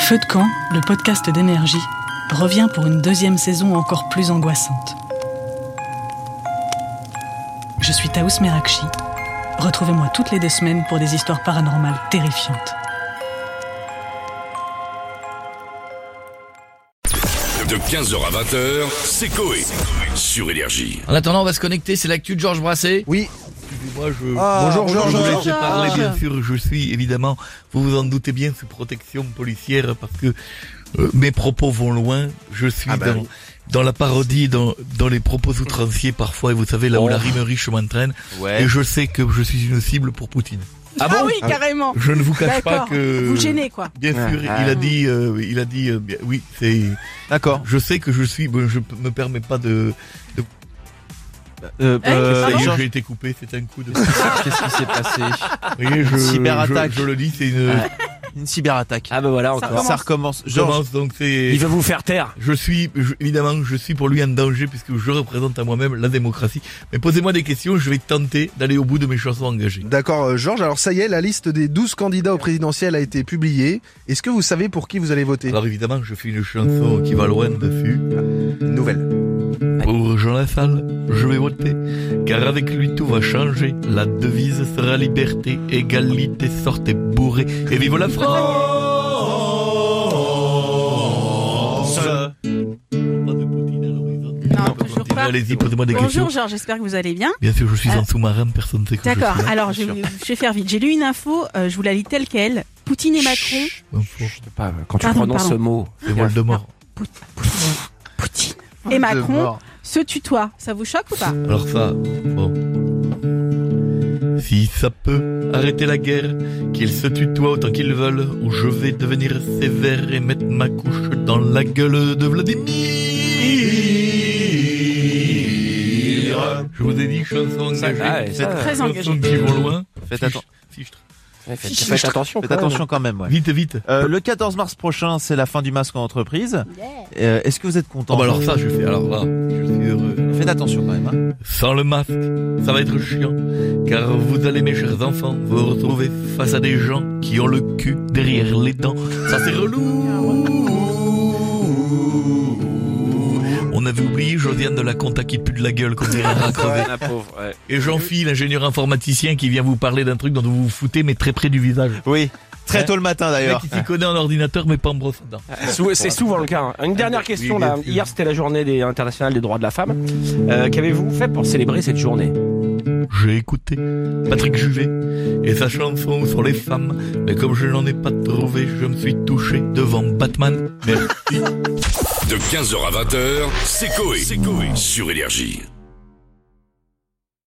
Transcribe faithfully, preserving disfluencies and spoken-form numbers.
Feu de camp, le podcast d'Énergie, revient pour une deuxième saison encore plus angoissante. Je suis Taous Merakchi. Retrouvez-moi toutes les deux semaines pour des histoires paranormales terrifiantes. De quinze heures à vingt heures, c'est Coé sur Énergie. En attendant, on va se connecter, c'est l'actu de Georges Brassens. Oui. Moi, je... Ah, bonjour Georges. Je vous laisse Georges. parler, bien sûr. Je suis évidemment, vous vous en doutez bien, sous protection policière parce que euh, mes propos vont loin. Je suis ah bah dans, oui. dans la parodie, dans, dans les propos outranciers parfois, et vous savez, là où Oh. la rime riche m'entraîne. Ouais. Et je sais que je suis une cible pour Poutine. Ah, bon oui, carrément. Je ne vous cache pas D'accord. que... Vous gênez, quoi. Bien Ah, sûr, ah. il a dit, euh, il a dit, euh, bien, oui, c'est... D'accord. Je sais que je suis, bon, je me permets pas de... de Euh, Hey, euh, ça y est, Georges, j'ai été coupé, c'est un coup de... qu'est-ce qui s'est passé? Vous voyez, je, Cyberattaque. je, je le dis, c'est une... Ouais. Une cyberattaque. Ah ben voilà Ça encore. Ça recommence. Je Georges, commence, donc c'est... Il veut vous faire taire. Je suis, je- évidemment, je suis pour lui en danger puisque je représente à moi-même la démocratie. Mais posez-moi des questions, je vais tenter d'aller au bout de mes chansons engagées. D'accord, euh, Georges, alors ça y est, la liste des douze candidats au présidentiel a été publiée. Est-ce que vous savez pour qui vous allez voter? Alors évidemment, je fais une chanson qui va loin dessus. Une nouvelle. Pour Jean Lassalle, je vais voter, car avec lui tout va changer. La devise sera liberté, égalité, sortez bourré, et vive la France! Pas de Poutine à l'horizon. Non, toujours pas. Allez-y, posez-moi des questions. Bonjour Georges, j'espère que vous allez bien. Bien sûr, je suis Euh, en sous-marin, personne ne sait que je D'accord, suis là. alors je, bien je vais faire vite. J'ai lu une info, euh, je vous la lis telle quelle. Poutine et Macron. Bon, faut- Je sais pas, quand tu Pardon, prononces pardon. ce mot. C'est Voldemort. Pout- Poutine, Poutine et Macron se tutoient. Ça vous choque ou pas? Alors ça, bon. Si ça peut arrêter la guerre, qu'ils se tutoient autant qu'ils veulent, ou je vais devenir sévère et mettre ma couche dans la gueule de Vladimir. Je vous ai dit chanson engagée. Ah ouais, ça, Très Chansons engagé. qui vont loin. Faites, Fiche- atten- fiche- ouais, faites, faites attention. faites quand même. attention quand même. Ouais. Vite, vite. Euh, le quatorze mars prochain, c'est la fin du masque en entreprise. Euh, Est-ce que vous êtes content? Oh bah alors ça, je fais. Alors là, je suis heureux. Faites attention quand même. Hein. Sans le masque, ça va être chiant, car vous allez, mes chers enfants, vous retrouver face à des gens qui ont le cul derrière les dents. Ça c'est relou. On avait oublié Josiane de la Conta qui pue de la gueule comme dirait un rat crevé. La pauvre, ouais. Et Jean-Phil, l'ingénieur informaticien qui vient vous parler d'un truc dont vous vous foutez mais très près du visage. Oui. Très Hein tôt le matin Le mec d'ailleurs. qui s'y connaît en ordinateur mais pas en brosse à dents. Sou- C'est souvent le cas. hein. Une dernière question Oui, là. bien sûr. Hier c'était la journée des internationale des droits de la femme. Euh, Qu'avez-vous fait pour célébrer cette journée? J'ai écouté Patrick Juvet et sa chanson sur les femmes, mais comme je n'en ai pas trouvé, je me suis touché devant Batman. Merci. De quinze heures à vingt heures, c'est Coé sur Énergie.